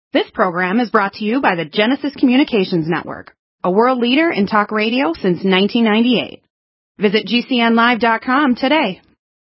This program is brought to you by the Genesis Communications Network, a world leader in talk radio since 1998. Visit GCNlive.com today.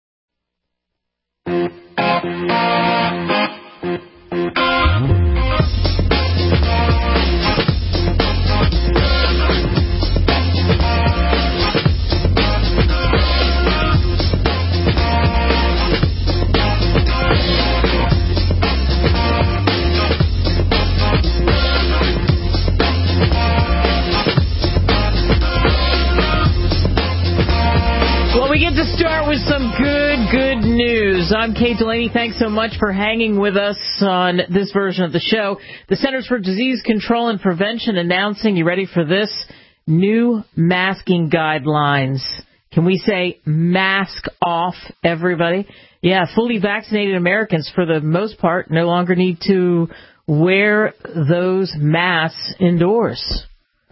We get to start with some good news. I'm Kate Delaney. Thanks so much for hanging with us on this version of the show. The Centers for Disease Control and Prevention announcing, you ready for this, new masking guidelines. Can we say mask off, everybody? Yeah, fully vaccinated Americans, for the most part, no longer need to wear those masks indoors.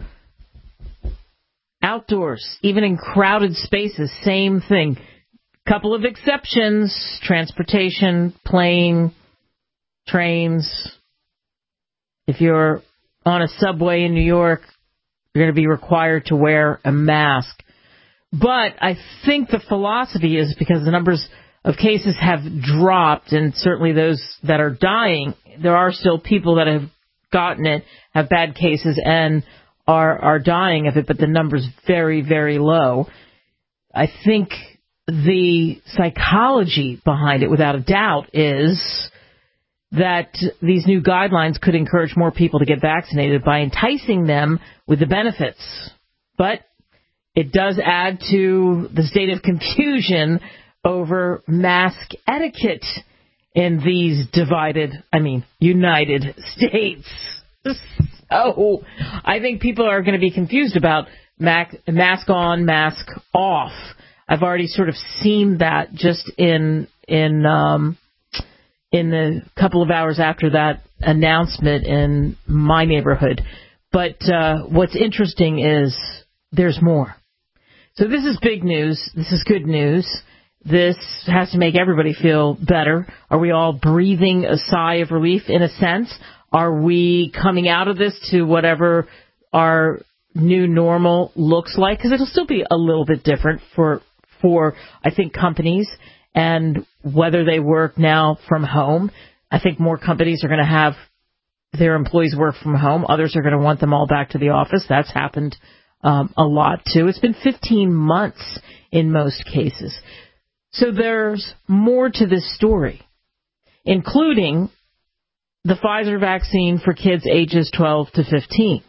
Outdoors, even in crowded spaces, same thing. Couple of exceptions: transportation, plane, trains. If you're on a subway in New York, you're going to be required to wear a mask. But I think the philosophy is, because the numbers of cases have dropped, and certainly those that are dying, there are still people that have gotten it, have bad cases, and are dying of it, but the number's very, very low. I think the psychology behind it, without a doubt, is that these new guidelines could encourage more people to get vaccinated by enticing them with the benefits. But it does add to the state of confusion over mask etiquette in these United States. So I think people are going to be confused about mask on, mask off. I've already sort of seen that just in the couple of hours after that announcement in my neighborhood. But what's interesting is there's more. So this is big news. This is good news. This has to make everybody feel better. Are we all breathing a sigh of relief in a sense? Are we coming out of this to whatever our new normal looks like? Because it'll still be a little bit different for I think, companies, and whether they work now from home. I think more companies are going to have their employees work from home. Others are going to want them all back to the office. That's happened a lot, too. It's been 15 months in most cases. So there's more to this story, including the Pfizer vaccine for kids ages 12 to 15.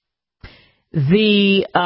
The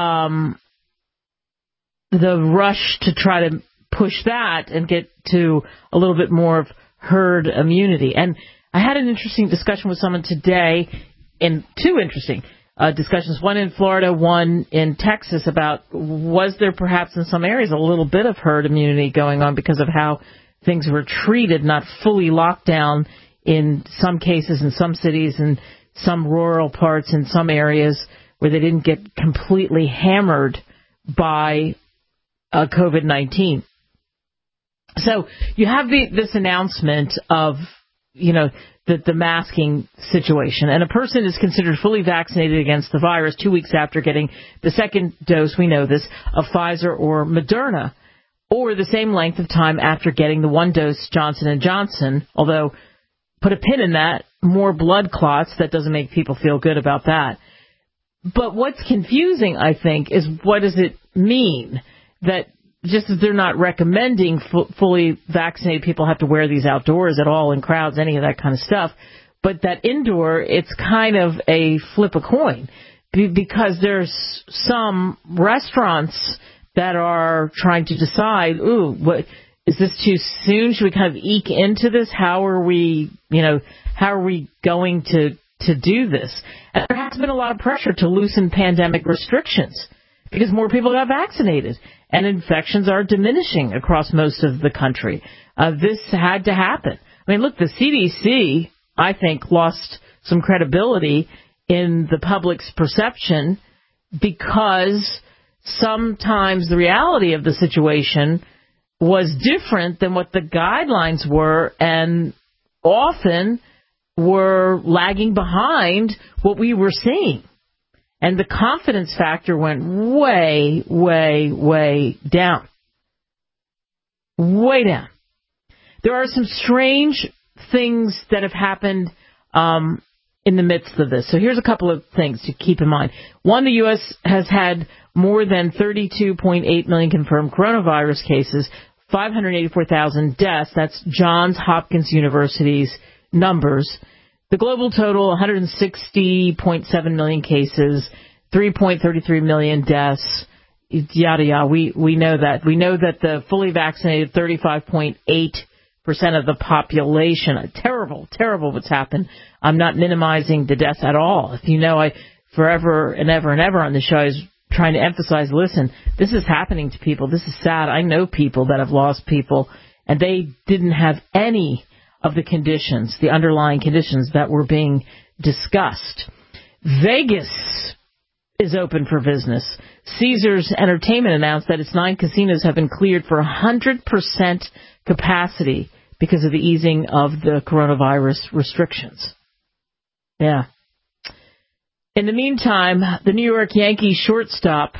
rush to try to push that and get to a little bit more of herd immunity. And I had an interesting discussion with someone today, in two interesting discussions, one in Florida, one in Texas, about was there perhaps in some areas a little bit of herd immunity going on because of how things were treated, not fully locked down in some cases, in some cities, and some rural parts, in some areas where they didn't get completely hammered by COVID-19. So you have this announcement of, the masking situation, and a person is considered fully vaccinated against the virus 2 weeks after getting the second dose, we know this, of Pfizer or Moderna, or the same length of time after getting the one dose Johnson & Johnson, although put a pin in that, more blood clots, that doesn't make people feel good about that. But what's confusing, I think, is what does it mean that just as they're not recommending fully vaccinated people have to wear these outdoors at all in crowds, any of that kind of stuff, but that indoor, it's kind of a flip a coin, because there's some restaurants that are trying to decide, what is this too soon? Should we kind of eke into this? How are we going to do this? And there has been a lot of pressure to loosen pandemic restrictions because more people got vaccinated and infections are diminishing across most of the country. This had to happen. I mean, look, the CDC, I think, lost some credibility in the public's perception because sometimes the reality of the situation was different than what the guidelines were, and often were lagging behind what we were seeing. And the confidence factor went way, way, way down. Way down. There are some strange things that have happened in the midst of this. So here's a couple of things to keep in mind. One, the U.S. has had more than 32.8 million confirmed coronavirus cases, 584,000 deaths. That's Johns Hopkins University's numbers. The global total, 160.7 million cases, 3.33 million deaths, yada, yada. We know that. We know that the fully vaccinated 35.8% of the population. Terrible, terrible what's happened. I'm not minimizing the deaths at all. If you know, I forever and ever and ever on the show I was trying to emphasize, listen, this is happening to people. This is sad. I know people that have lost people, and they didn't have any of the conditions, the underlying conditions that were being discussed. Vegas is open for business. Caesars Entertainment announced that its 9 casinos have been cleared for 100% capacity because of the easing of the coronavirus restrictions. Yeah. In the meantime, the New York Yankees shortstop,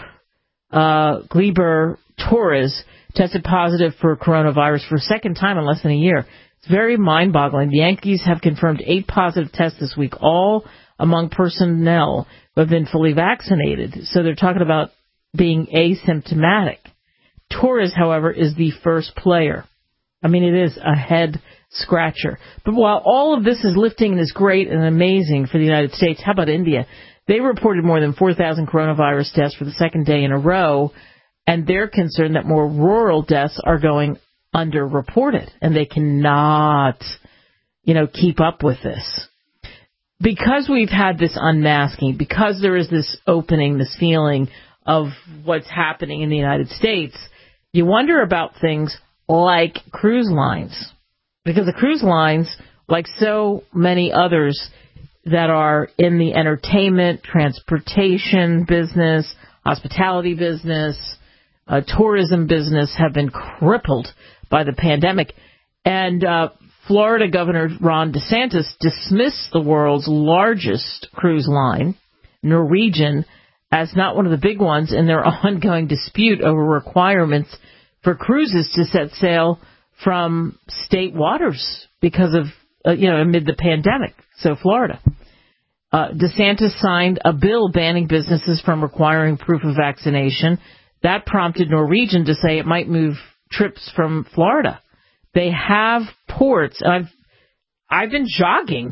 Gleyber Torres, tested positive for coronavirus for a second time in less than a year. It's very mind-boggling. The Yankees have confirmed 8 positive tests this week, all among personnel who have been fully vaccinated. So they're talking about being asymptomatic. Torres, however, is the first player. I mean, it is a head-scratcher. But while all of this is lifting and is great and amazing for the United States, how about India? They reported more than 4,000 coronavirus deaths for the second day in a row, and they're concerned that more rural deaths are going underreported, and they cannot, keep up with this. Because we've had this unmasking, because there is this opening, this feeling of what's happening in the United States, you wonder about things like cruise lines. Because the cruise lines, like so many others that are in the entertainment, transportation business, hospitality business, tourism business, have been crippled by the pandemic. And Florida Governor Ron DeSantis dismissed the world's largest cruise line, Norwegian, as not one of the big ones in their ongoing dispute over requirements for cruises to set sail from state waters because of, amid the pandemic. So Florida. DeSantis signed a bill banning businesses from requiring proof of vaccination. That prompted Norwegian to say it might move trips from Florida. They have ports. I've been jogging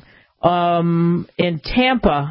in Tampa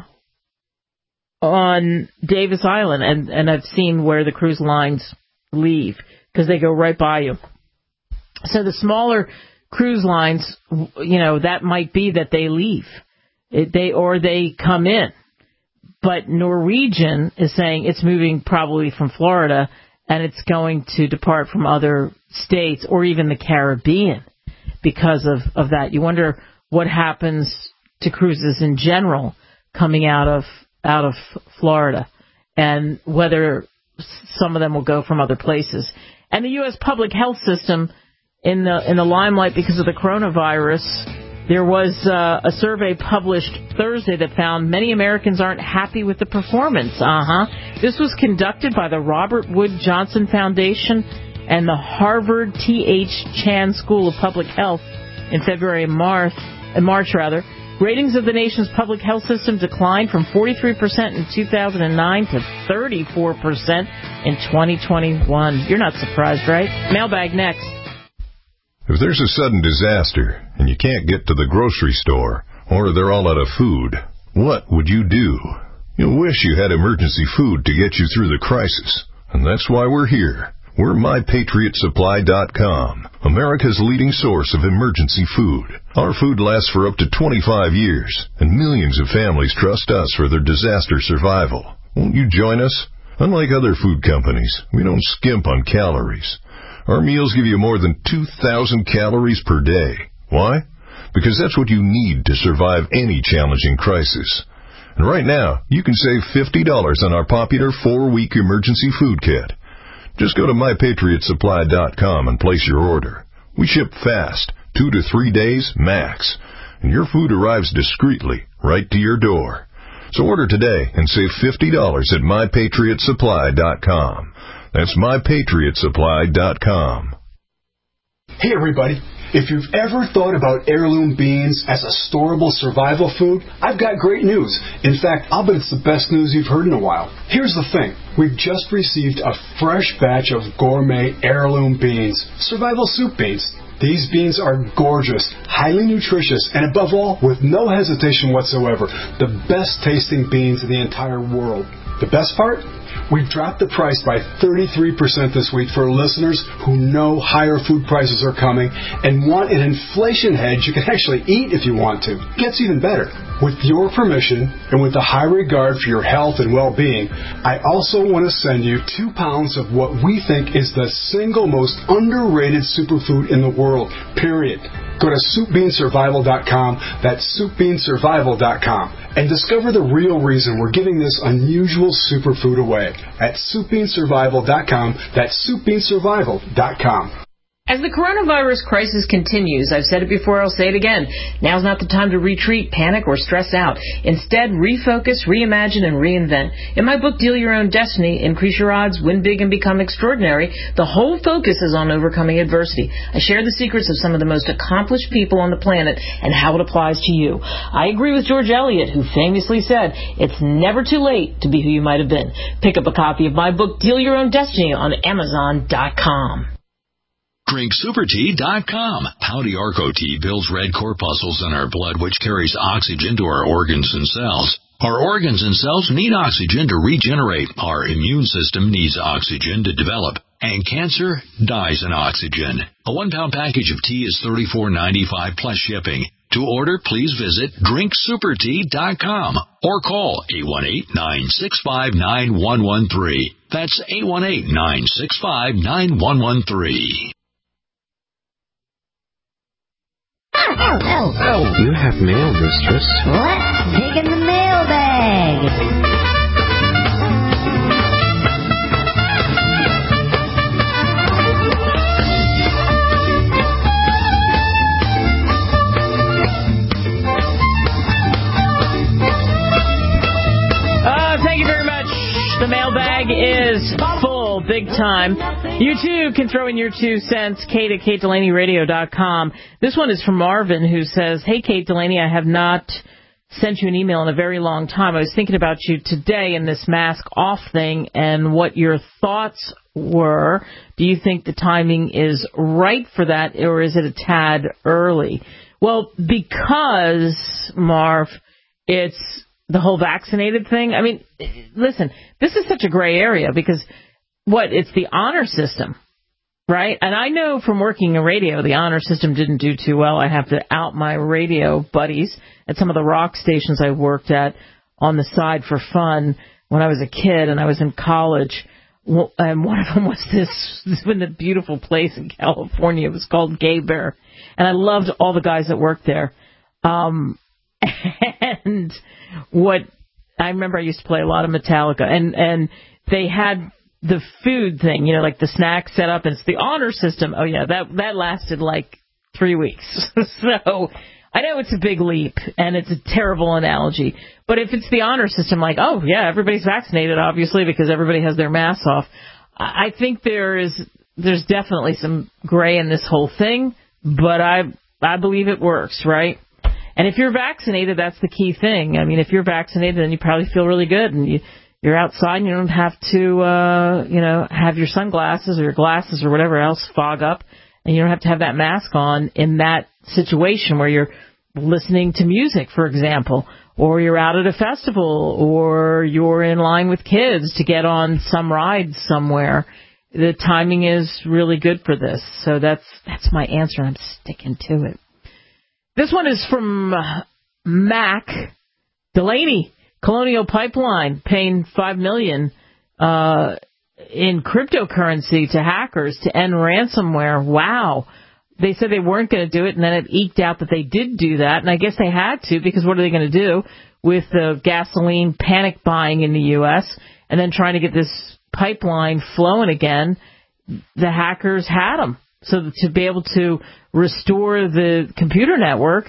on Davis Island, and I've seen where the cruise lines leave because they go right by you. So the smaller cruise lines, that might be that they leave. They come in. But Norwegian is saying it's moving probably from Florida, and it's going to depart from other states or even the Caribbean because of that. You wonder what happens to cruises in general coming out of Florida, and whether some of them will go from other places. And the U.S. public health system in the limelight because of the coronavirus. There was a survey published Thursday that found many Americans aren't happy with the performance. This was conducted by the Robert Wood Johnson Foundation and the Harvard T.H. Chan School of Public Health in March. Ratings of the nation's public health system declined from 43% in 2009 to 34% in 2021. You're not surprised, right? Mailbag next. If there's a sudden disaster and you can't get to the grocery store, or they're all out of food, what would you do? You'll wish you had emergency food to get you through the crisis. And that's why we're here. We're MyPatriotSupply.com, America's leading source of emergency food. Our food lasts for up to 25 years, and millions of families trust us for their disaster survival. Won't you join us? Unlike other food companies, we don't skimp on calories. Our meals give you more than 2,000 calories per day. Why? Because that's what you need to survive any challenging crisis. And right now, you can save $50 on our popular 4-week emergency food kit. Just go to MyPatriotSupply.com and place your order. We ship fast, 2 to 3 days max. and your food arrives discreetly right to your door. So order today and save $50 at MyPatriotSupply.com. That's MyPatriotSupply.com. Hey everybody, if you've ever thought about heirloom beans as a storable survival food, I've got great news. In fact, I'll bet it's the best news you've heard in a while. Here's the thing. We've just received a fresh batch of gourmet heirloom beans, survival soup beans. These beans are gorgeous, highly nutritious, and above all, with no hesitation whatsoever, the best tasting beans in the entire world. The best part? We've dropped the price by 33% this week for listeners who know higher food prices are coming and want an inflation hedge you can actually eat if you want to. It gets even better. With your permission and with a high regard for your health and well-being, I also want to send you 2 pounds of what we think is the single most underrated superfood in the world, period. Go to SoupBeanSurvival.com, that's SoupBeanSurvival.com, and discover the real reason we're giving this unusual superfood away at SoupBeanSurvival.com, that's SoupBeanSurvival.com. As the coronavirus crisis continues, I've said it before, I'll say it again, now's not the time to retreat, panic, or stress out. Instead, refocus, reimagine, and reinvent. In my book, Deal Your Own Destiny, Increase Your Odds, Win Big, and Become Extraordinary, the whole focus is on overcoming adversity. I share the secrets of some of the most accomplished people on the planet and how it applies to you. I agree with George Eliot, who famously said, it's never too late to be who you might have been. Pick up a copy of my book, Deal Your Own Destiny, on Amazon.com. DrinkSuperTea.com. Pouty Arco tea builds red corpuscles in our blood, which carries oxygen to our organs and cells. Our organs and cells need oxygen to regenerate. Our immune system needs oxygen to develop. And cancer dies in oxygen. A 1-pound package of tea is $34.95 plus shipping. To order, please visit DrinkSuperTea.com or call 818-965-9113. That's 818-965-9113. Oh, you have mail, mistress. Let's dig in the mailbag. Thank you very much. The mailbag is full, big time. You, too, can throw in your 2 cents, Kate at KateDelaneyRadio.com. This one is from Marvin, who says, Hey, Kate Delaney, I have not sent you an email in a very long time. I was thinking about you today in this mask off thing and what your thoughts were. Do you think the timing is right for that, or is it a tad early? Well, because, Marv, it's the whole vaccinated thing. I mean, listen, this is such a gray area because, it's the honor system, right? And I know from working in radio, the honor system didn't do too well. I have to out my radio buddies at some of the rock stations I worked at on the side for fun when I was a kid and I was in college. And one of them was this in a beautiful place in California. It was called Gay Bear. And I loved all the guys that worked there. And what I remember, I used to play a lot of Metallica, and they had the food thing, like the snack set up, and it's the honor system. Oh yeah, that lasted like 3 weeks. So I know it's a big leap and it's a terrible analogy, but if it's the honor system, like, oh yeah, everybody's vaccinated obviously because everybody has their masks off. I think there's definitely some gray in this whole thing, but I believe it works, right? And if you're vaccinated, that's the key thing. I mean, if you're vaccinated, then you probably feel really good, and you're outside, and you don't have to, have your sunglasses or your glasses or whatever else fog up, and you don't have to have that mask on in that situation where you're listening to music, for example, or you're out at a festival, or you're in line with kids to get on some ride somewhere. The timing is really good for this. So that's my answer. I'm sticking to it. This one is from Mac Delaney. Colonial Pipeline paying $5 million in cryptocurrency to hackers to end ransomware. Wow. They said they weren't going to do it, and then it eked out that they did do that. And I guess they had to, because what are they going to do with the gasoline panic buying in the U.S. and then trying to get this pipeline flowing again? The hackers had them. So to be able to restore the computer network,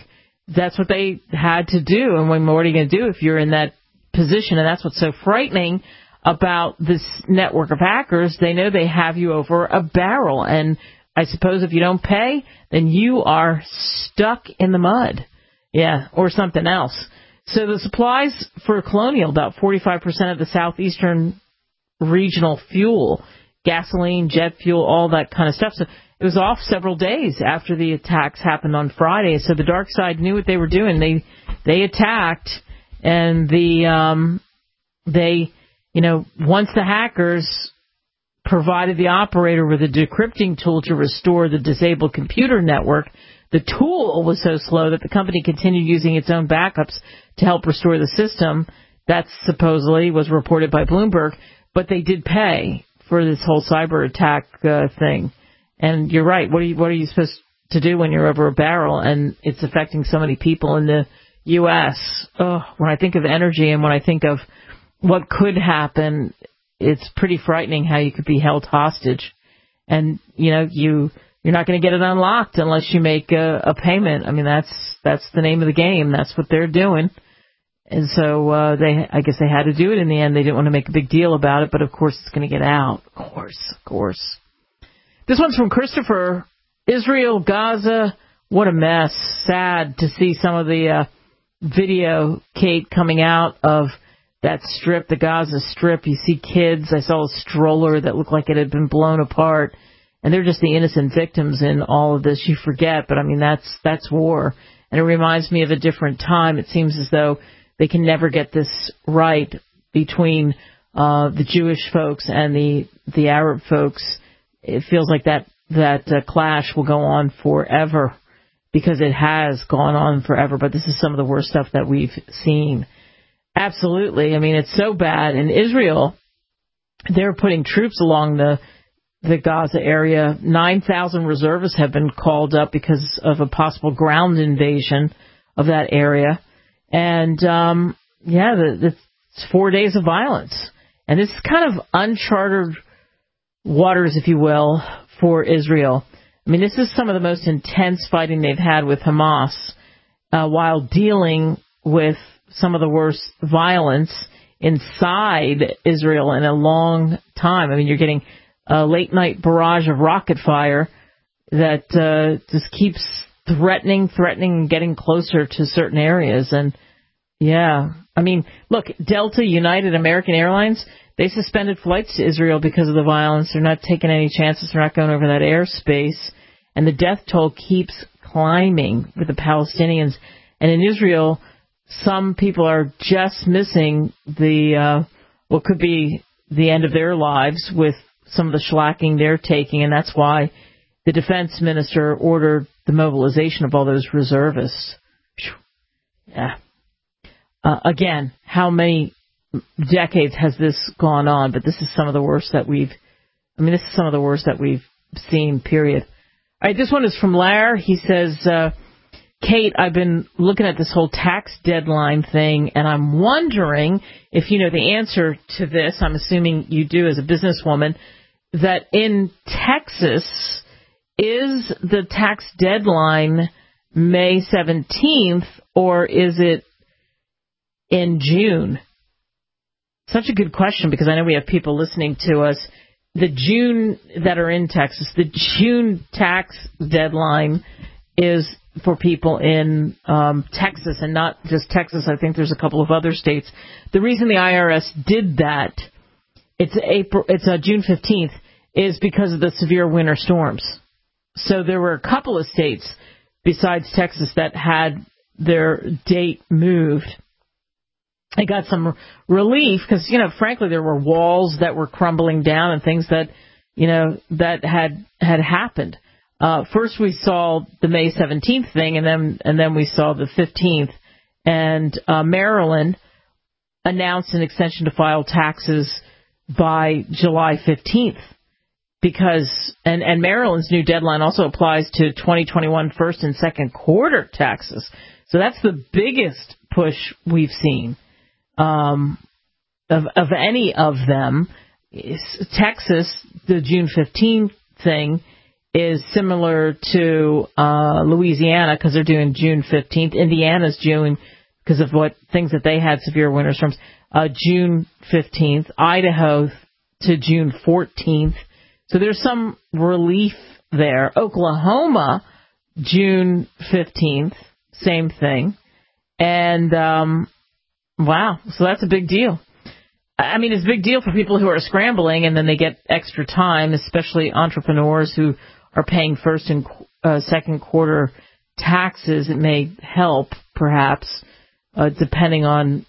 that's what they had to do. And what are you going to do if you're in that position? And that's what's so frightening about this network of hackers. They know they have you over a barrel. And I suppose if you don't pay, then you are stuck in the mud. Yeah, or something else. So the supplies for Colonial, about 45% of the southeastern regional fuel, gasoline, jet fuel, all that kind of stuff. So it was off several days after the attacks happened on Friday. So the dark side knew what they were doing. They attacked, and once the hackers provided the operator with a decrypting tool to restore the disabled computer network, the tool was so slow that the company continued using its own backups to help restore the system. That supposedly was reported by Bloomberg, but they did pay for this whole cyber attack thing. And you're right. What are you supposed to do when you're over a barrel and it's affecting so many people in the U.S.? Oh, when I think of energy and when I think of what could happen, it's pretty frightening how you could be held hostage. And, you're not going to get it unlocked unless you make a payment. I mean, that's the name of the game. That's what they're doing. And so I guess they had to do it in the end. They didn't want to make a big deal about it, but of course it's going to get out. Of course. This one's from Christopher. Israel, Gaza, what a mess. Sad to see some of the video, Kate, coming out of that strip, the Gaza Strip. You see kids. I saw a stroller that looked like it had been blown apart. And they're just the innocent victims in all of this. You forget, but I mean, that's war. And it reminds me of a different time. It seems as though they can never get this right between the Jewish folks and the Arab folks. It feels like that clash will go on forever, because it has gone on forever. But this is some of the worst stuff that we've seen. Absolutely. I mean, it's so bad. In Israel, they're putting troops along the Gaza area. 9,000 reservists have been called up because of a possible ground invasion of that area. And, it's 4 days of violence. And this is kind of uncharted waters, if you will, for Israel. I mean, this is some of the most intense fighting they've had with Hamas, while dealing with some of the worst violence inside Israel in a long time. I mean, you're getting a late-night barrage of rocket fire that just keeps threatening and getting closer to certain areas. And, I mean, look, Delta, United, American Airlines, they suspended flights to Israel because of the violence. They're not taking any chances. They're not going over that airspace. And the death toll keeps climbing with the Palestinians. And in Israel, some people are just missing what could be the end of their lives with some of the shellacking they're taking, and that's why the defense minister ordered the mobilization of all those reservists. Yeah. Again, how many decades has this gone on? But this is some of the worst that we've seen, period. All right, this one is from Lair. He says, Kate, I've been looking at this whole tax deadline thing, and I'm wondering if you know the answer to this. I'm assuming you do as a businesswoman. That in Texas, is the tax deadline May 17th, or is it in June? Such a good question, because I know we have people listening to us. The June that are in Texas, the June tax deadline is for people in Texas, and not just Texas. I think there's a couple of other states. The reason the IRS did that, it's June 15th, is because of the severe winter storms. So there were a couple of states besides Texas that had their date moved. I got some relief because, frankly, there were walls that were crumbling down and things that, that had happened. First we saw the May 17th thing, and then we saw the 15th. And Maryland announced an extension to file taxes by July 15th, because and Maryland's new deadline also applies to 2021 first and second quarter taxes. So that's the biggest push we've seen of any of them. Texas, the June 15th thing is similar to Louisiana because they're doing June 15th. Indiana's June because of what things that they had severe winter storms. June 15th. Idaho to June 14th. So there's some relief there. Oklahoma, June 15th, same thing. And, wow, so that's a big deal. I mean, it's a big deal for people who are scrambling, and then they get extra time, especially entrepreneurs who are paying first and second quarter taxes. It may help, perhaps, depending on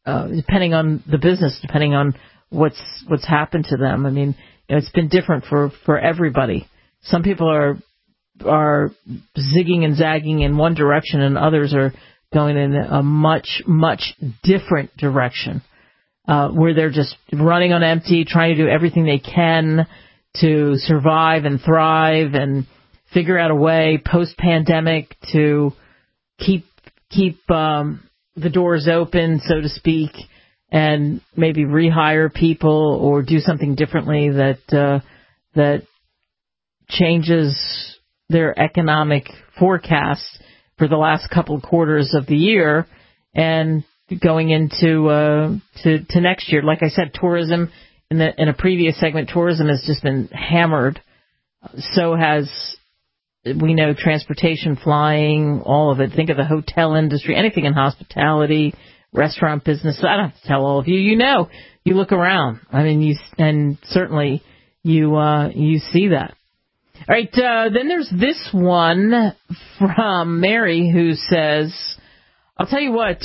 the business, depending on what's happened to them. I mean, it's been different for everybody. Some people are zigging and zagging in one direction, and others are going in a much, much different direction, where they're just running on empty, trying to do everything they can to survive and thrive and figure out a way post-pandemic to keep the doors open, so to speak, and maybe rehire people or do something differently that changes their economic forecast for the last couple of quarters of the year and going into to next year. Like I said, tourism in a previous segment, tourism has just been hammered. So has, we know, transportation, flying, all of it. Think of the hotel industry, anything in hospitality, restaurant business. I don't have to tell all of you. You know, you look around. I mean, certainly you see that. All right, then there's this one from Mary who says, I'll tell you what,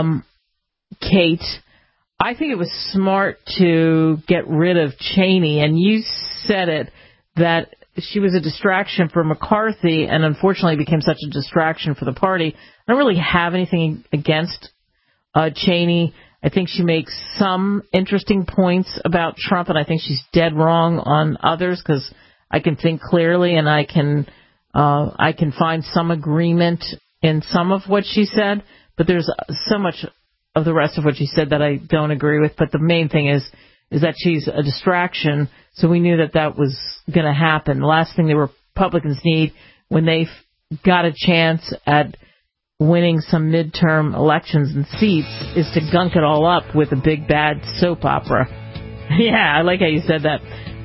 Kate, I think it was smart to get rid of Cheney, and you said it, that she was a distraction for McCarthy and unfortunately became such a distraction for the party. I don't really have anything against Cheney. I think she makes some interesting points about Trump, and I think she's dead wrong on others because I can think clearly and I can find some agreement in some of what she said, but there's so much of the rest of what she said that I don't agree with. But the main thing is that she's a distraction, so we knew that was going to happen. The last thing the Republicans need when they've got a chance at winning some midterm elections and seats is to gunk it all up with a big bad soap opera. Yeah, I like how you said that.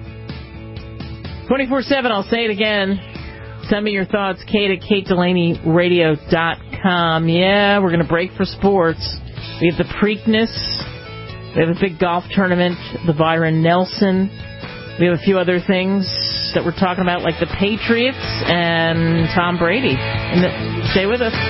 24/7, I'll say it again. Send me your thoughts, Kate at KateDelaneyRadio.com. Yeah, we're going to break for sports. We have the Preakness. We have a big golf tournament, the Byron Nelson. We have a few other things that we're talking about, like the Patriots and Tom Brady. Stay with us.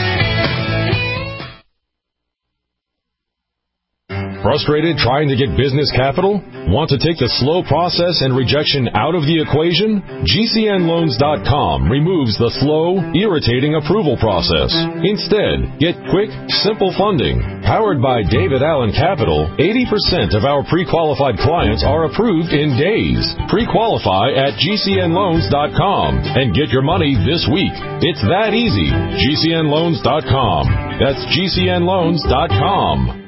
Frustrated trying to get business capital? Want to take the slow process and rejection out of the equation? GCNLoans.com removes the slow, irritating approval process. Instead, get quick, simple funding. Powered by David Allen Capital, 80% of our pre-qualified clients are approved in days. Pre-qualify at GCNLoans.com and get your money this week. It's that easy. GCNLoans.com. That's GCNLoans.com.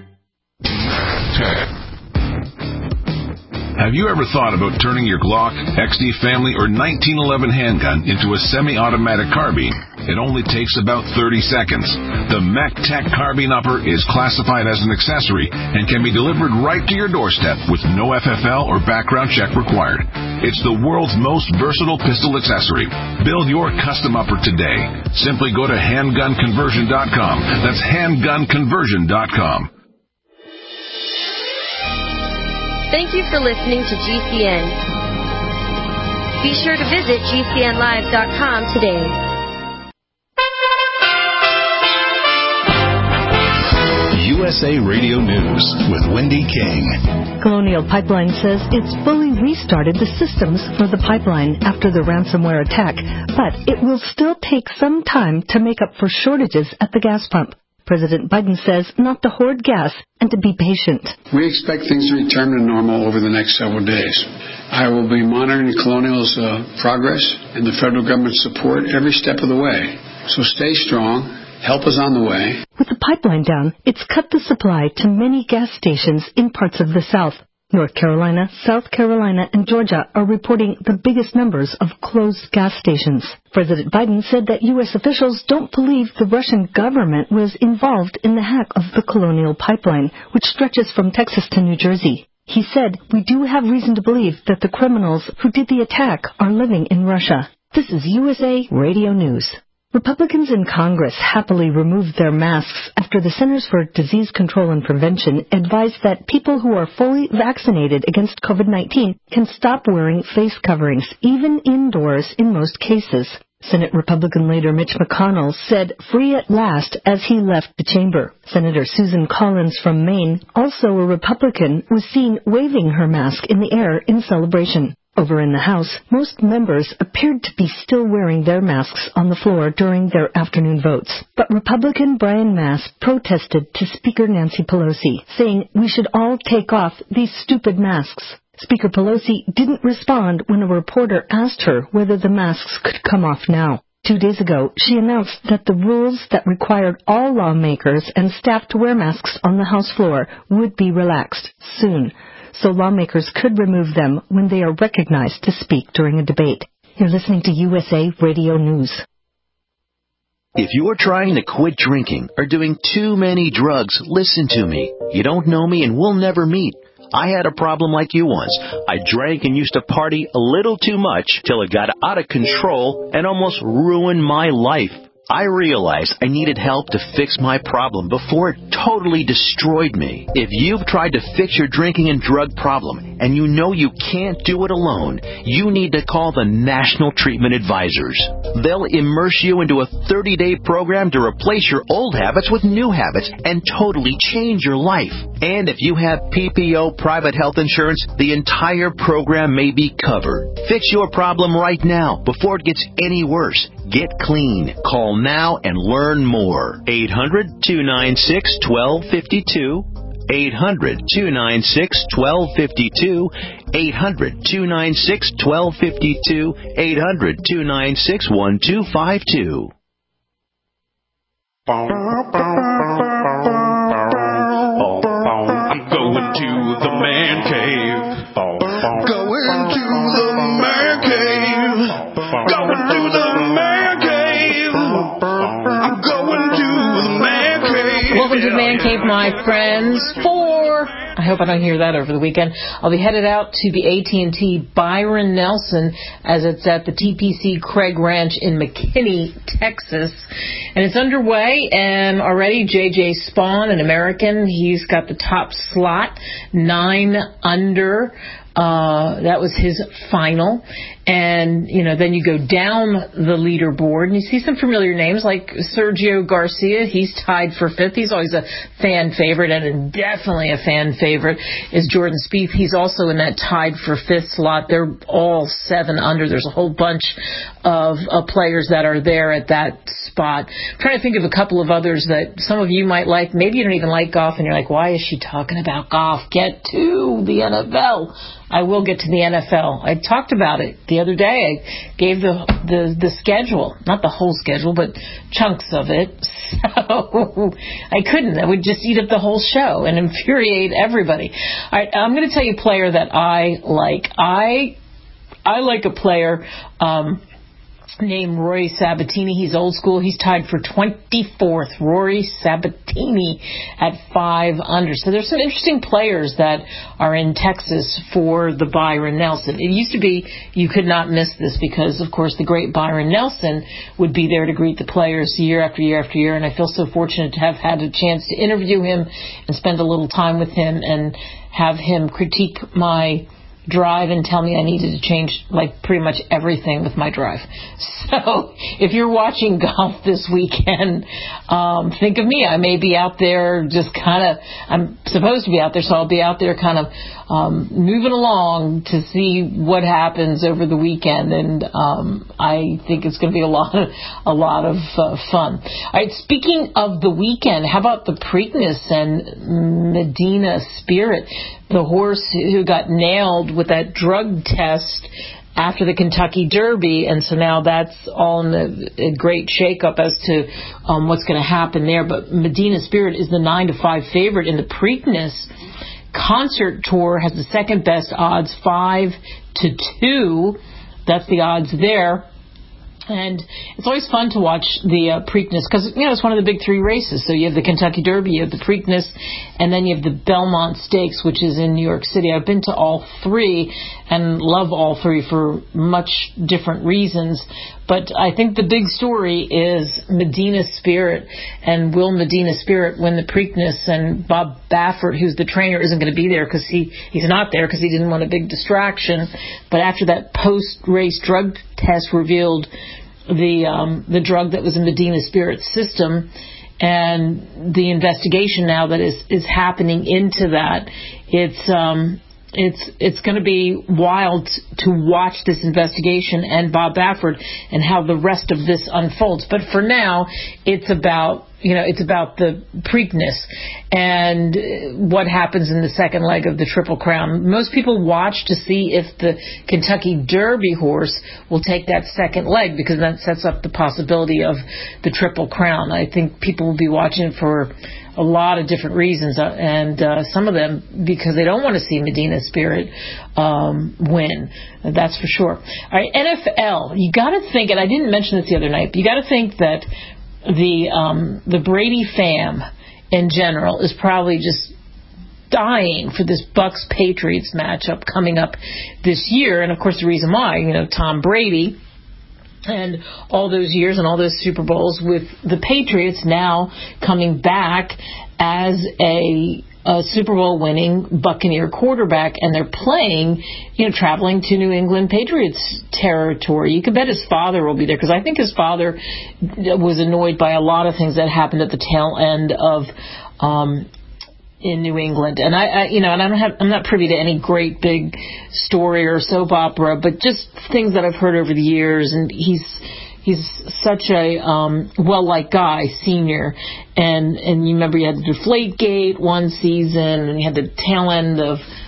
Have you ever thought about turning your Glock, XD Family, or 1911 handgun into a semi-automatic carbine? It only takes about 30 seconds. The MacTech Carbine Upper is classified as an accessory and can be delivered right to your doorstep with no FFL or background check required. It's the world's most versatile pistol accessory. Build your custom upper today. Simply go to handgunconversion.com. That's handgunconversion.com. Thank you for listening to GCN. Be sure to visit GCNlive.com today. USA Radio News with Wendy King. Colonial Pipeline says it's fully restarted the systems for the pipeline after the ransomware attack, but it will still take some time to make up for shortages at the gas pump. President Biden says not to hoard gas and to be patient. We expect things to return to normal over the next several days. I will be monitoring Colonial's progress and the federal government's support every step of the way. So stay strong. Help is on the way. With the pipeline down, it's cut the supply to many gas stations in parts of the South. North Carolina, South Carolina, and Georgia are reporting the biggest numbers of closed gas stations. President Biden said that U.S. officials don't believe the Russian government was involved in the hack of the Colonial Pipeline, which stretches from Texas to New Jersey. He said, "We do have reason to believe that the criminals who did the attack are living in Russia." This is USA Radio News. Republicans in Congress happily removed their masks after the Centers for Disease Control and Prevention advised that people who are fully vaccinated against COVID-19 can stop wearing face coverings, even indoors in most cases. Senate Republican leader Mitch McConnell said free at last as he left the chamber. Senator Susan Collins from Maine, also a Republican, was seen waving her mask in the air in celebration. Over in the House, most members appeared to be still wearing their masks on the floor during their afternoon votes. But Republican Brian Mast protested to Speaker Nancy Pelosi, saying we should all take off these stupid masks. Speaker Pelosi didn't respond when a reporter asked her whether the masks could come off now. 2 days ago, she announced that the rules that required all lawmakers and staff to wear masks on the House floor would be relaxed soon, so lawmakers could remove them when they are recognized to speak during a debate. You're listening to USA Radio News. If you're trying to quit drinking or doing too many drugs, listen to me. You don't know me and we'll never meet. I had a problem like you once. I drank and used to party a little too much till it got out of control and almost ruined my life. I realized I needed help to fix my problem before it totally destroyed me. If you've tried to fix your drinking and drug problem and you know you can't do it alone, you need to call the National Treatment Advisors. They'll immerse you into a 30-day program to replace your old habits with new habits and totally change your life. And if you have PPO private health insurance, the entire program may be covered. Fix your problem right now before it gets any worse. Get clean. Call now and learn more. 800-296-1252. 800-296-1252. 800-296-1252. 800-296-1252. I'm going to the man cave. Going to the man cave. Going to the man cave. I'm going to the man cave. Welcome to the Man Cave, my friends. I hope I don't hear that over the weekend. I'll be headed out to the AT&T Byron Nelson as it's at the TPC Craig Ranch in McKinney, Texas. And it's underway, and already J.J. Spawn, an American, he's got the top slot, 9 under. That was his final. And, then you go down the leaderboard and you see some familiar names like Sergio Garcia. He's tied for 5th. He's always a fan favorite, and definitely a fan favorite is Jordan Spieth. He's also in that tied for 5th slot. They're all 7 under. There's a whole bunch of players that are there at that spot. I'm trying to think of a couple of others that some of you might like. Maybe you don't even like golf and you're like, why is she talking about golf? Get to the NFL. I will get to the NFL. I talked about it the other day. I gave the schedule, not the whole schedule, but chunks of it. So I couldn't. I would just eat up the whole show and infuriate everybody. All right, I'm going to tell you a player that I like. I like a player named Rory Sabatini. He's old school. He's tied for 24th. Rory Sabatini at 5 under. So there's some interesting players that are in Texas for the Byron Nelson. It used to be you could not miss this because, of course, the great Byron Nelson would be there to greet the players year after year after year. And I feel so fortunate to have had a chance to interview him and spend a little time with him and have him critique my drive and tell me I needed to change pretty much everything with my drive. So if you're watching golf this weekend, think of me. I may be out there I'm supposed to be out there, so I'll be out there kind of moving along to see what happens over the weekend, and I think it's going to be a lot of fun. All right, speaking of the weekend, how about the Preakness and Medina Spirit, the horse who got nailed with that drug test after the Kentucky Derby, and so now that's all in a great shakeup as to what's going to happen there. But Medina Spirit is the 9-5 favorite in the Preakness, concert tour has the second best odds, 5-2. That's the odds there. And it's always fun to watch the Preakness because, it's one of the big three races. So you have the Kentucky Derby, you have the Preakness, and then you have the Belmont Stakes, which is in New York City. I've been to all three and love all three for much different reasons. But I think the big story is Medina Spirit. And will Medina Spirit win the Preakness? And Bob Baffert, who's the trainer, isn't going to be there because he's not there because he didn't want a big distraction. But after that post-race drug test revealed the drug that was in Medina Spirit's system, and the investigation now that is happening into that, it's going to be wild to watch this investigation and Bob Baffert and how the rest of this unfolds. But for now, it's about the Preakness and what happens in the second leg of the Triple Crown. Most people watch to see if the Kentucky Derby horse will take that second leg because that sets up the possibility of the Triple Crown. I think people will be watching for a lot of different reasons, and some of them because they don't want to see Medina Spirit win. That's for sure. All right, NFL. You got to think, and I didn't mention this the other night, but you got to think that the Brady fam in general is probably just dying for this Bucs-Patriots matchup coming up this year. And of course the reason why, Tom Brady and all those years and all those Super Bowls with the Patriots now coming back as a Super Bowl winning Buccaneer quarterback, and they're playing, traveling to New England Patriots territory. You can bet his father will be there because I think his father was annoyed by a lot of things that happened at the tail end of in New England. And I'm not privy to any great big story or soap opera, but just things that I've heard over the years. And he's such a well-liked guy, senior. And you remember you had the Deflategate one season, and you had the tail end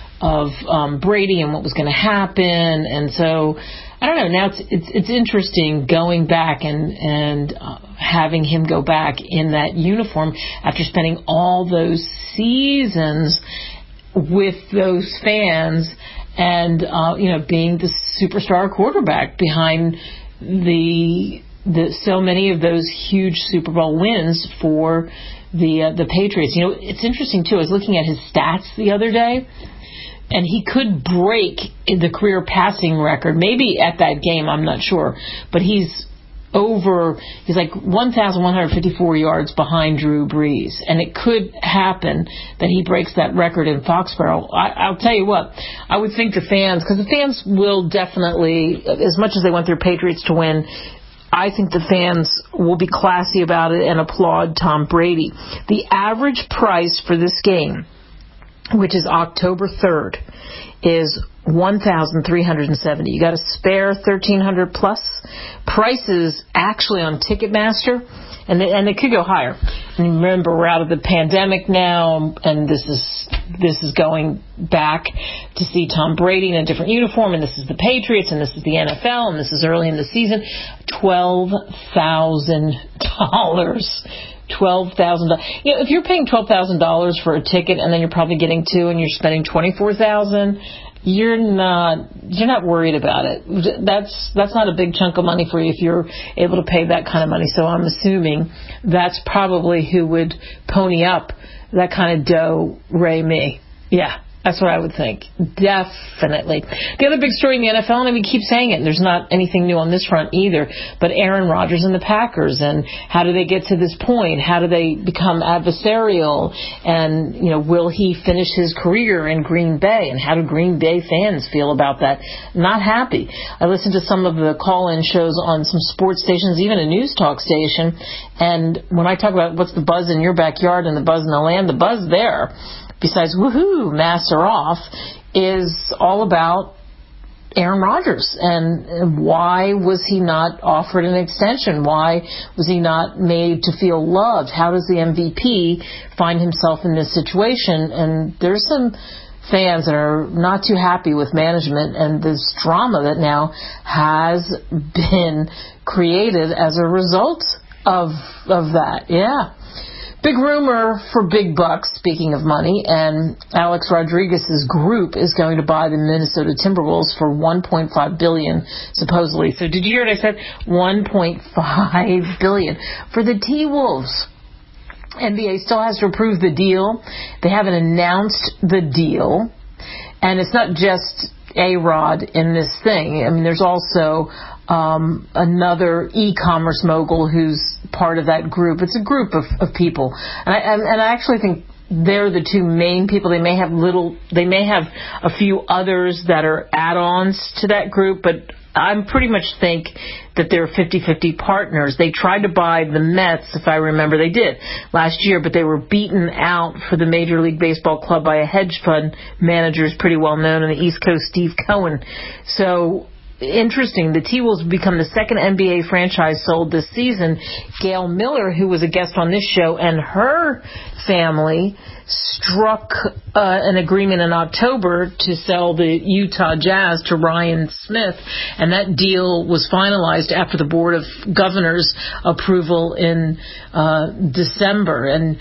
of Brady and what was going to happen. And so I don't know. Now it's interesting going back and having him go back in that uniform after spending all those seasons with those fans and being the superstar quarterback behind the so many of those huge Super Bowl wins for the Patriots. It's interesting too. I was looking at his stats the other day, and he could break the career passing record. Maybe at that game, I'm not sure, but he's like 1,154 yards behind Drew Brees, and it could happen that he breaks that record in Foxborough. I'll tell you what, I would think the fans, because the fans will definitely, as much as they want their Patriots to win, I think the fans will be classy about it and applaud Tom Brady. The average price for this game, which is October 3rd, is $1,370. You got to spare $1,300 plus. Prices actually on Ticketmaster, and it could go higher. And remember, we're out of the pandemic now, and this is going back to see Tom Brady in a different uniform, and this is the Patriots, and this is the NFL, and this is early in the season. $12,000. $12,000. If you're paying $12,000 for a ticket and then you're probably getting two and you're spending $24,000, you're not worried about it. That's not a big chunk of money for you if you're able to pay that kind of money. So I'm assuming that's probably who would pony up that kind of dough, Ray me. Yeah. That's what I would think. Definitely. The other big story in the NFL, and we keep saying it, and there's not anything new on this front either, but Aaron Rodgers and the Packers, and how do they get to this point? How do they become adversarial? And, will he finish his career in Green Bay? And how do Green Bay fans feel about that? Not happy. I listened to some of the call-in shows on some sports stations, even a news talk station, and when I talk about what's the buzz in your backyard and the buzz in the land, the buzz there, besides woohoo, masks are off, is all about Aaron Rodgers and why was he not offered an extension? Why was he not made to feel loved? How does the MVP find himself in this situation? And there's some fans that are not too happy with management and this drama that now has been created as a result of that. Yeah. Big rumor for big bucks, speaking of money, and Alex Rodriguez's group is going to buy the Minnesota Timberwolves for $1.5 billion, supposedly. So did you hear what I said? $1.5 billion for the T-Wolves. NBA still has to approve the deal. They haven't announced the deal. And it's not just A-Rod in this thing. I mean, there's also another e-commerce mogul who's part of that group. It's a group of people. And I actually think they're the two main people. They may have a few others that are add-ons to that group, but I pretty much think that they're 50-50 partners. They tried to buy the Mets, if I remember they did, last year, but they were beaten out for the Major League Baseball club by a hedge fund manager who's pretty well known on the East Coast, Steve Cohen. So interesting. The T-Wolves become the second NBA franchise sold this season. Gail Miller, who was a guest on this show, and her family struck an agreement in October to sell the Utah Jazz to Ryan Smith, and that deal was finalized after the Board of Governors approval in December. And,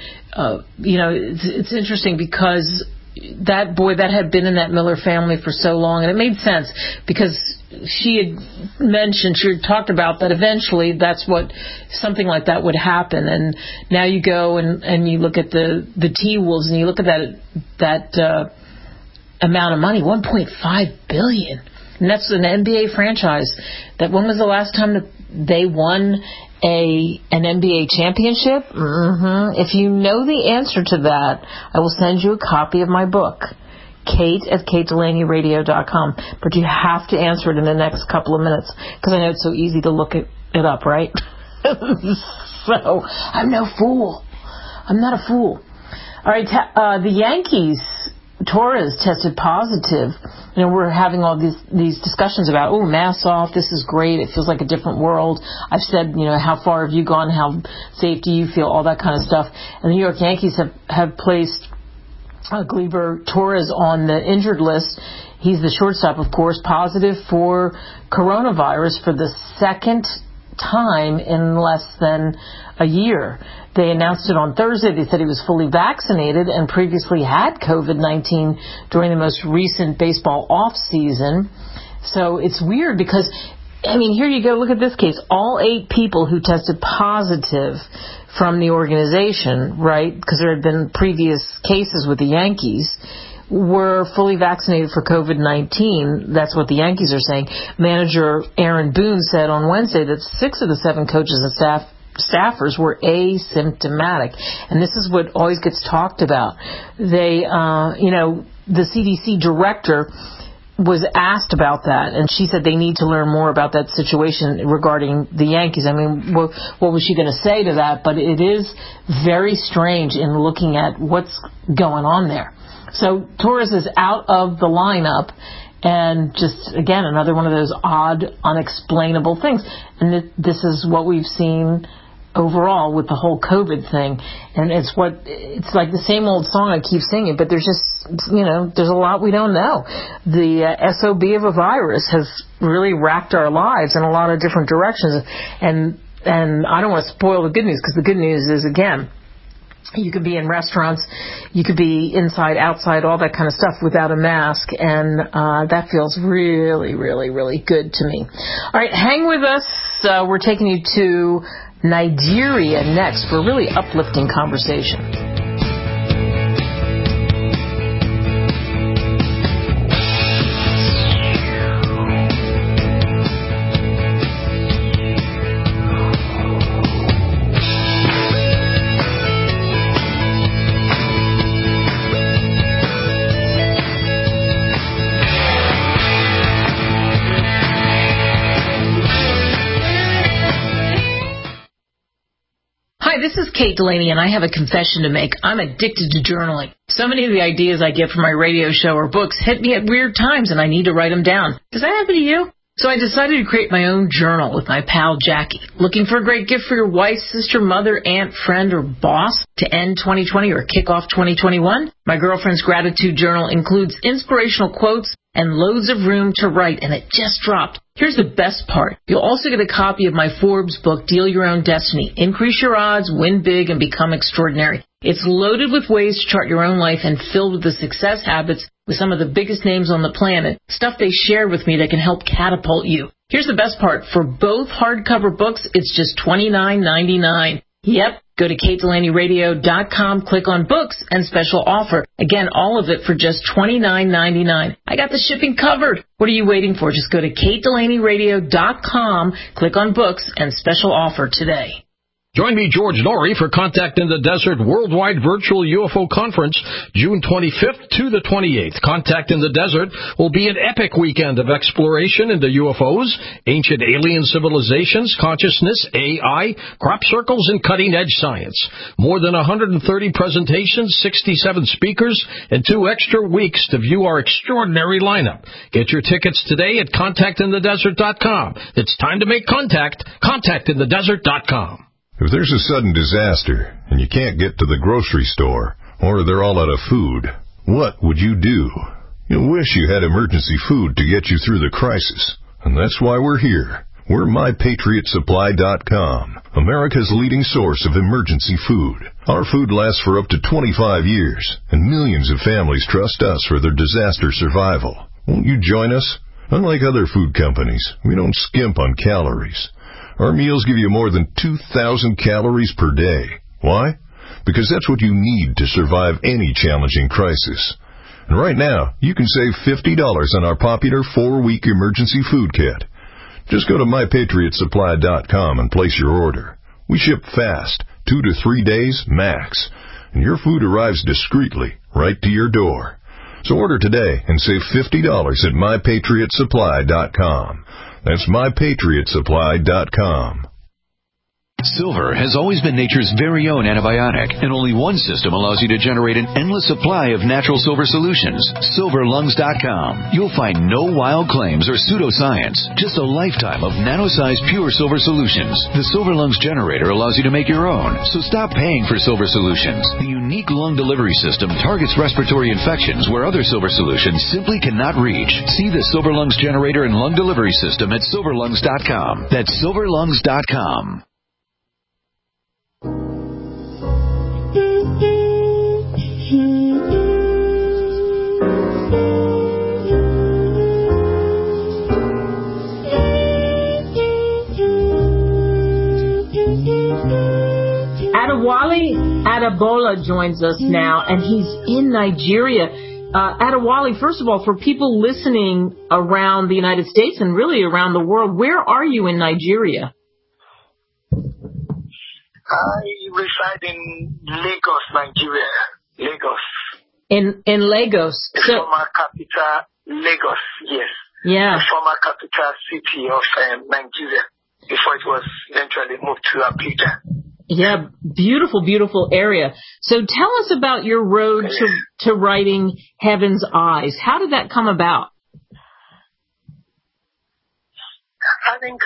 it's interesting because that had been in that Miller family for so long, and it made sense because she had talked about that eventually something like that would happen. And now you go and you look at the T-Wolves and you look at that amount of money, $1.5 billion. And that's an NBA franchise. When was the last time that they won an NBA championship? If you know the answer to that, I will send you a copy of my book, Kate@KateDelaneyRadio.com. But you have to answer it in the next couple of minutes because I know it's so easy to look it up, right? So I'm no fool. I'm not a fool. All right, the Yankees. Torres tested positive. We're having all these discussions about, masks off, this is great, it feels like a different world. I've said, how far have you gone, how safe do you feel, all that kind of stuff. And the New York Yankees have placed Gleyber Torres on the injured list. He's the shortstop, of course, positive for coronavirus for the second time in less than a year. They announced it on Thursday. They said he was fully vaccinated and previously had COVID-19 during the most recent baseball off season. So it's weird because, here you go. Look at this case. All 8 people who tested positive from the organization, right, because there had been previous cases with the Yankees, were fully vaccinated for COVID-19. That's what the Yankees are saying. Manager Aaron Boone said on Wednesday that 6 of the 7 coaches and staffers were asymptomatic. And this is what always gets talked about. They, the CDC director was asked about that, and she said they need to learn more about that situation regarding the Yankees. What was she going to say to that? But it is very strange in looking at what's going on there. So Torres is out of the lineup, and just, again, another one of those odd, unexplainable things. And this is what we've seen overall with the whole COVID thing. And it's like the same old song I keep singing, but there's just, there's a lot we don't know. The SOB of a virus has really racked our lives in a lot of different directions. And I don't want to spoil the good news, because the good news is, again, you could be in restaurants, you could be inside, outside, all that kind of stuff without a mask, and that feels really, really, really good to me. All right, hang with us. We're taking you to Nigeria next for a really uplifting conversation. This is Kate Delaney, and I have a confession to make. I'm addicted to journaling. So many of the ideas I get from my radio show or books hit me at weird times, and I need to write them down. Does that happen to you? So I decided to create my own journal with my pal Jackie. Looking for a great gift for your wife, sister, mother, aunt, friend, or boss to end 2020 or kick off 2021? My girlfriend's gratitude journal includes inspirational quotes and loads of room to write, and it just dropped. Here's the best part. You'll also get a copy of my Forbes book, Deal Your Own Destiny. Increase your odds, win big, and become extraordinary. It's loaded with ways to chart your own life and filled with the success habits with some of the biggest names on the planet. Stuff they shared with me that can help catapult you. Here's the best part. For both hardcover books, it's just $29.99. Yep. Go to KateDelaneyRadio.com, click on books and special offer. Again, all of it for just $29.99. I got the shipping covered. What are you waiting for? Just go to KateDelaneyRadio.com, click on books and special offer today. Join me, George Norrie, for Contact in the Desert Worldwide Virtual UFO Conference, June 25th to the 28th. Contact in the Desert will be an epic weekend of exploration into UFOs, ancient alien civilizations, consciousness, AI, crop circles, and cutting-edge science. More than 130 presentations, 67 speakers, and 2 extra weeks to view our extraordinary lineup. Get your tickets today at contactinthedesert.com. It's time to make contact. Contactinthedesert.com. If there's a sudden disaster and you can't get to the grocery store or they're all out of food, what would you do? You'll wish you had emergency food to get you through the crisis. And that's why we're here. We're MyPatriotSupply.com, America's leading source of emergency food. Our food lasts for up to 25 years, and millions of families trust us for their disaster survival. Won't you join us? Unlike other food companies, we don't skimp on calories. Our meals give you more than 2,000 calories per day. Why? Because that's what you need to survive any challenging crisis. And right now, you can save $50 on our popular 4-week emergency food kit. Just go to MyPatriotSupply.com and place your order. We ship fast, 2 to 3 days max, and your food arrives discreetly right to your door. So order today and save $50 at MyPatriotSupply.com. That's MyPatriotSupply.com. Silver has always been nature's very own antibiotic, and only one system allows you to generate an endless supply of natural silver solutions. SilverLungs.com. You'll find no wild claims or pseudoscience, just a lifetime of nano-sized pure silver solutions. The Silver Lungs generator allows you to make your own, so stop paying for silver solutions. The unique lung delivery system targets respiratory infections where other silver solutions simply cannot reach. See the Silver Lungs generator and lung delivery system at SilverLungs.com. That's SilverLungs.com. Adewale Adebola joins us now, and he's in Nigeria. Adewale, first of all, for people listening around the United States and really around the world, where are you in Nigeria? I reside in Lagos, Nigeria. Lagos. In Lagos. The former capital, Lagos, yes. Yeah. The former capital city of Nigeria before it was eventually moved to Abuja. Yeah, beautiful, beautiful area. So tell us about your road to writing Heaven's Eyes. How did that come about? I think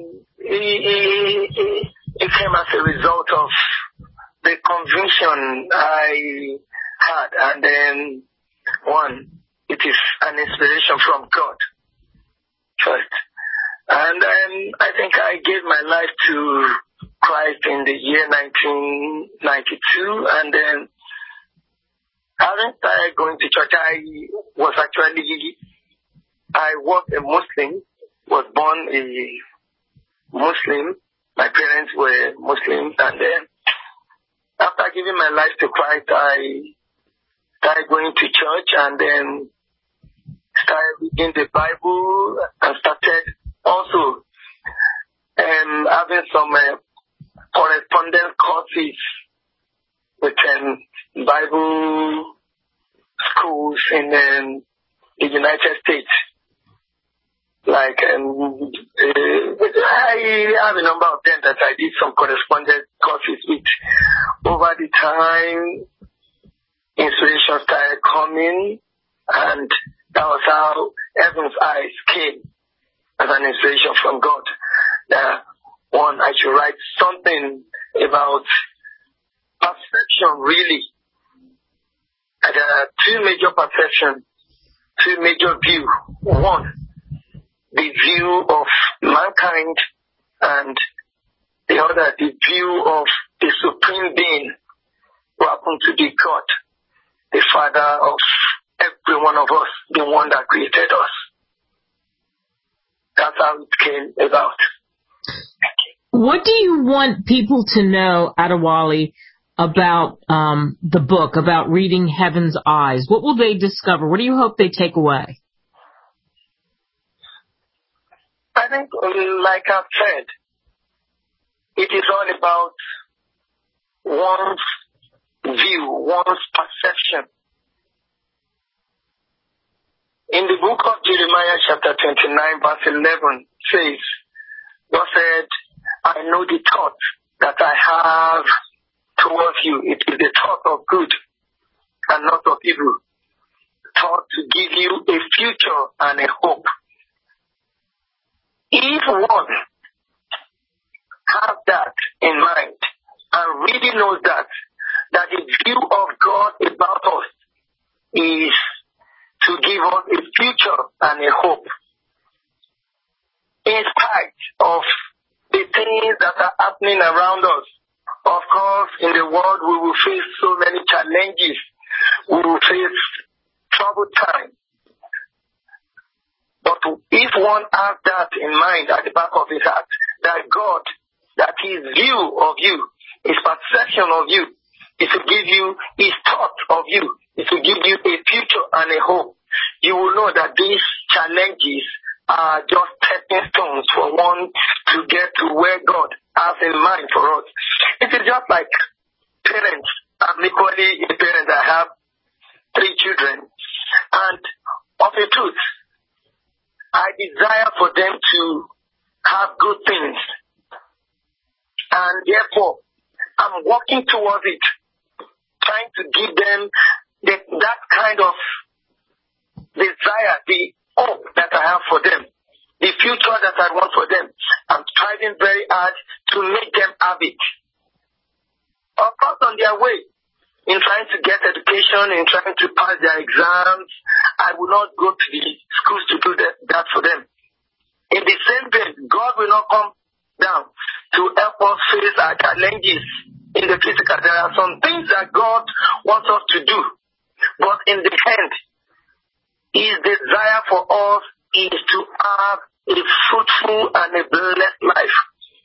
it came as a result of the conviction I had. And then, one, it is an inspiration from God first. And then I think I gave my life to Christ in the year 1992, and then having started going to church, I was a Muslim, was born a Muslim. My parents were Muslims, and then after giving my life to Christ, I started going to church, and then started reading the Bible, and started also having some correspondence courses with Bible schools in the United States. Like, I have a number of them that I did some correspondence courses with. Over the time, inspiration started coming, and that was how Heaven's Eyes came as an inspiration from God. One, I should write something about perception, really. There are two major perceptions, two major views. One, the view of mankind, and the other, the view of the supreme being who happened to be God, the Father of every one of us, the one that created us. That's how it came about. What do you want people to know, Adewale, about the book, about reading Heaven's Eyes? What will they discover? What do you hope they take away? I think, like I've said, it is all about one's view, one's perception. In the book of Jeremiah chapter 29 verse 11 says, God said, I know the thought that I have towards you. It is the thought of good and not of evil. Thought to give you a future and a hope. If one has that in mind and really knows that the view of God about us is to give us a future and a hope, in spite of the things that are happening around us. Of course, in the world we will face so many challenges. We will face troubled times. But if one has that in mind at the back of his heart, that God, that his view of you, his perception of you, is to give you his thought of you, is to give you a future and a hope, you will know that these challenges are just stepping stones for one to get to where God has in mind for us. It is just like parents. I'm equally a parent. I have 3 children. And of the truth, I desire for them to have good things. And therefore, I'm working towards it, trying to give them that kind of desire, the hope that I have for them, the future that I want for them. I'm striving very hard to make them have it. Of course, on their way, in trying to get education, in trying to pass their exams, I will not go to the schools to do that for them. In the same vein, God will not come down to help us face our challenges in the physical. There are some things that God wants us to do, but in the end, his desire for us is to have a fruitful and a blessed life,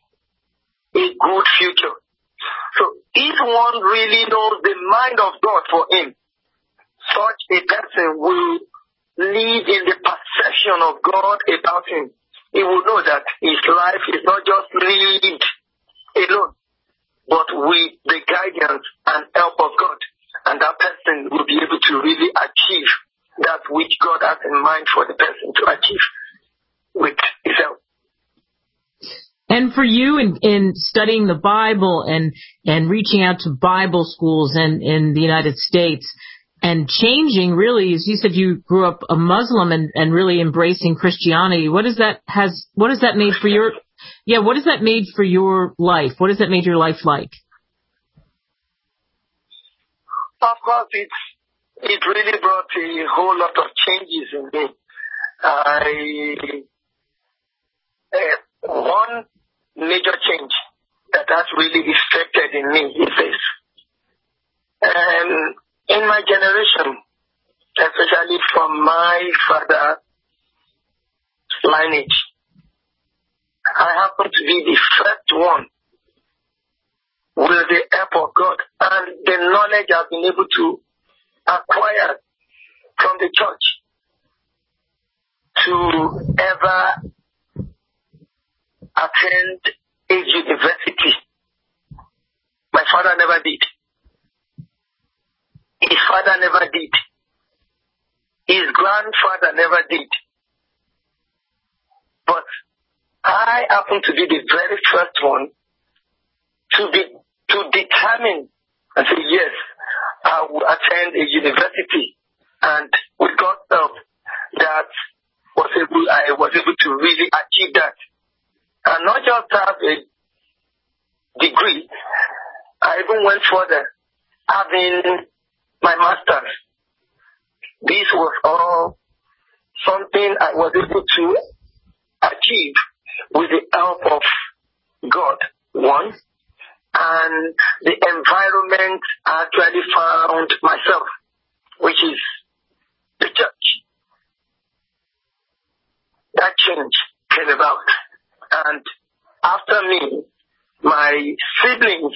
a good future. So if one really knows the mind of God for him, such a person will live in the perception of God about him. He will know that his life is not just lived alone, but with the guidance and help of God. And that person will be able to really achieve that which God has in mind for the person to achieve with his help. And for you in studying the Bible and reaching out to Bible schools in the United States and changing, really, as you said, you grew up a Muslim and really embracing Christianity. What has that made for your what has that made for your life? What has that made your life like? Of course, it really brought a whole lot of changes in me. One major change that has really affected in me is this. In my generation, especially from my father's lineage, I happen to be the first one with the help of God and the knowledge I've been able to acquire from the church to ever attend a university. My father never did. His father never did. His grandfather never did. But I happen to be the very first one to determine and say, yes, I will attend a university. And with God's help, I was able to really achieve that. And not just have a degree, I even went further, having my master's. This was all something I was able to achieve with the help of God, one, and the environment I actually found myself, which is the church. That change came about. And after me, my siblings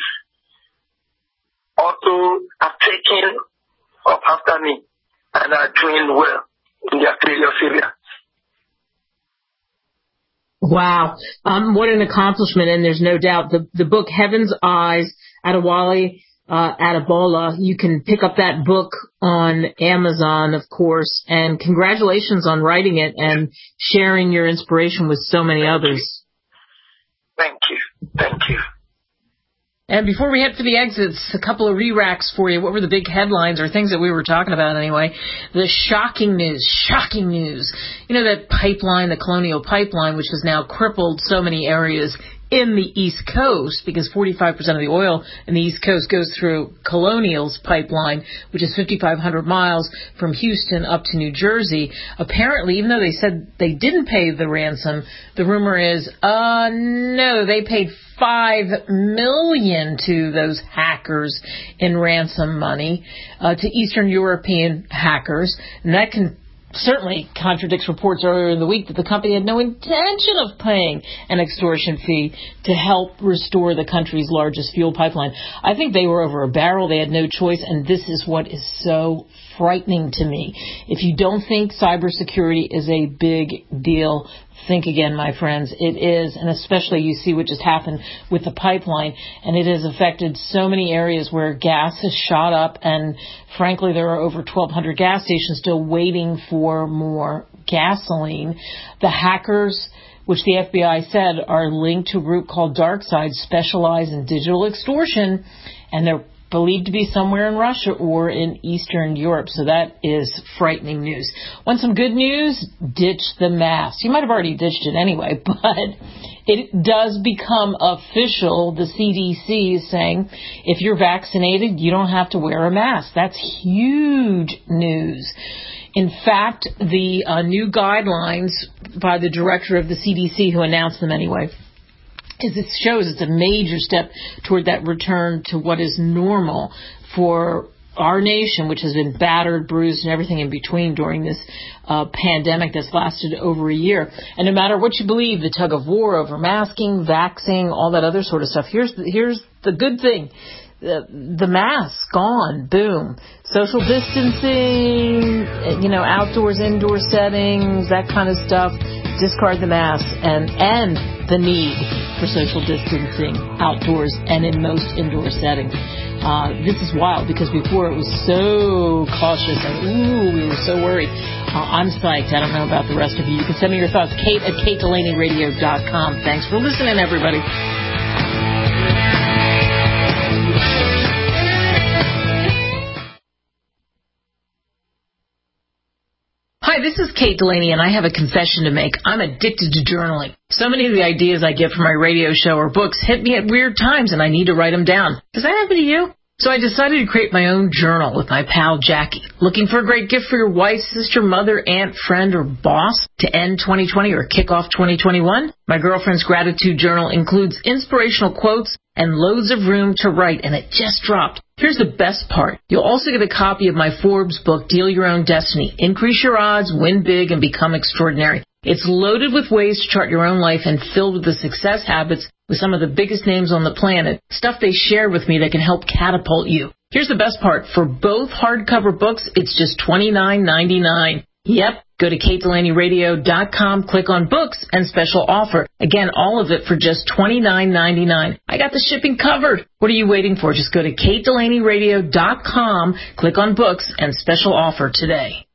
also have taken up after me and are doing well in their various areas. Wow. What an accomplishment, and there's no doubt. The book, Heaven's Eyes, Adewale Adebola, you can pick up that book on Amazon, of course, and congratulations on writing it and sharing your inspiration with so many others. Thank you. Thank you. And before we head for the exits, a couple of re-racks for you. What were the big headlines or things that we were talking about anyway? The shocking news. You know, that pipeline, the Colonial Pipeline, which has now crippled so many areas in the East Coast, because 45% of the oil in the East Coast goes through Colonial's pipeline, which is 5,500 miles from Houston up to New Jersey. Apparently, even though they said they didn't pay the ransom, the rumor is, no, they paid $5 million to those hackers in ransom money, to Eastern European hackers, and that certainly contradicts reports earlier in the week that the company had no intention of paying an extortion fee to help restore the country's largest fuel pipeline. I think they were over a barrel. They had no choice, and this is what is so frightening to me. If you don't think cybersecurity is a big deal, think again, my friends. It is, and especially you see what just happened with the pipeline, and it has affected so many areas where gas has shot up, and frankly, there are over 1,200 gas stations still waiting for more gasoline. The hackers, which the FBI said are linked to a group called DarkSide, specialize in digital extortion, and they're believed to be somewhere in Russia or in Eastern Europe. So that is frightening news. Want some good news? Ditch the mask. You might have already ditched it anyway, but it does become official. The CDC is saying if you're vaccinated, you don't have to wear a mask. That's huge news. In fact, the new guidelines by the director of the CDC, who announced them anyway, it shows it's a major step toward that return to what is normal for our nation, which has been battered, bruised, and everything in between during this pandemic that's lasted over a year. And no matter what you believe, the tug of war over masking, vaxxing, all that other sort of stuff, here's the good thing. The mask gone, boom. Social distancing, outdoors, indoor settings, that kind of stuff. Discard the mask and end the need for social distancing outdoors and in most indoor settings. This is wild because before it was so cautious and we were so worried. I'm psyched. I don't know about the rest of you. You can send me your thoughts, Kate@KateDelaneyRadio.com. Thanks for listening, everybody. Hi, this is Kate Delaney, and I have a confession to make. I'm addicted to journaling. So many of the ideas I get from my radio show or books hit me at weird times, and I need to write them down. Does that happen to you? So I decided to create my own journal with my pal Jackie. Looking for a great gift for your wife, sister, mother, aunt, friend, or boss to end 2020 or kick off 2021? My girlfriend's gratitude journal includes inspirational quotes and loads of room to write, and it just dropped. Here's the best part. You'll also get a copy of my Forbes book, Deal Your Own Destiny. Increase your odds, win big, and become extraordinary. It's loaded with ways to chart your own life and filled with the success habits with some of the biggest names on the planet. Stuff they shared with me that can help catapult you. Here's the best part. For both hardcover books, it's just $29.99. Yep. Go to KateDelaneyRadio.com, click on books and special offer. Again, all of it for just $29.99. I got the shipping covered. What are you waiting for? Just go to KateDelaneyRadio.com, click on books and special offer today.